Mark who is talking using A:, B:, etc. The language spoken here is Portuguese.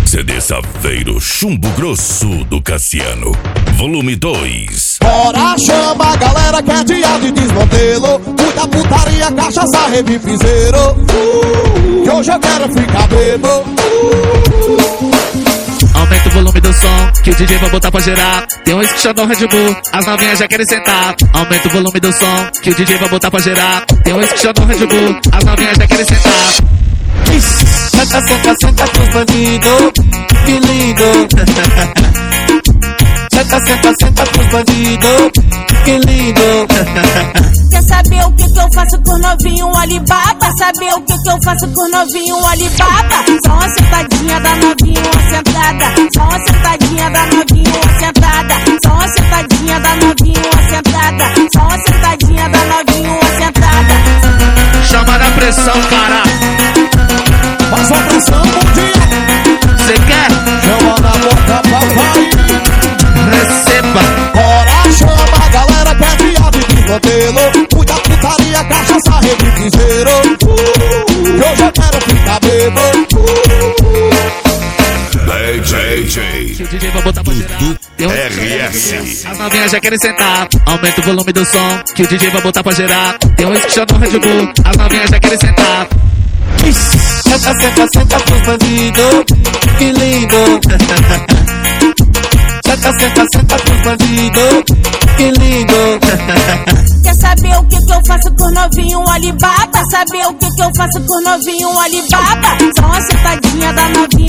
A: CD Saveiro Chumbo Grosso do Cassiano, volume 2.
B: Bora, chama a galera que é dia de desmantelo. Muita putaria, cachaça, revipizeiro. Que hoje eu quero ficar bebo.
C: Aumenta o volume do som, que o DJ vai botar pra gerar. Tem um esquichador Red Bull, as novinhas já querem sentar. Aumenta o volume do som, que o DJ vai botar pra gerar. Tem um esquichador Red Bull, as novinhas já querem sentar.
D: Senta, senta, senta pros bandidos, que lindo. Senta, senta, senta pros bandidos, que lindo.
E: Quer saber o que eu faço com o novinho Alibaba? Saber o que eu faço com o novinho Alibaba? Só uma sentadinha da novinho, uma sentada. Só uma sentadinha da novinho, uma sentada. Só uma sentadinha da novinho, uma sentada. Só uma sentadinha da novinho, uma sentada.
C: Chama na pressão, cara.
B: Faz uma pressão, bom dia.
C: Cê quer?
B: Chama na boca, papai.
C: Receba.
B: Bora, chama a galera que é dia de desmantelo. Muita putaria, cachaça, revipizeiro. Que hoje eu quero ficar bebo.
A: DJ
C: Que o DJ vai botar pra gerar. Tem um
A: RS.
C: As novinhas já querem sentar. Aumenta o volume do som, que o DJ vai botar pra gerar. Tem um esquichador Red Bull, as novinhas já querem sentar.
D: Senta, senta, senta pros bandidos, que lindo. Senta, senta, senta pros bandidos, que lindo.
E: Quer saber o que eu faço com o novinho Alibaba? Saber o que eu faço com o novinho Alibaba? Só uma sentadinha da novinho,